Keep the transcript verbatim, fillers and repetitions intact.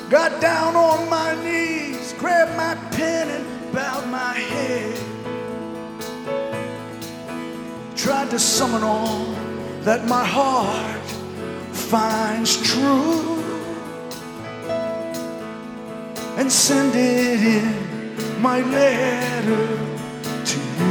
Got down on my knees, grabbed my pen and bowed my head. Tried to summon all that my heart finds true and send it in my letter to you.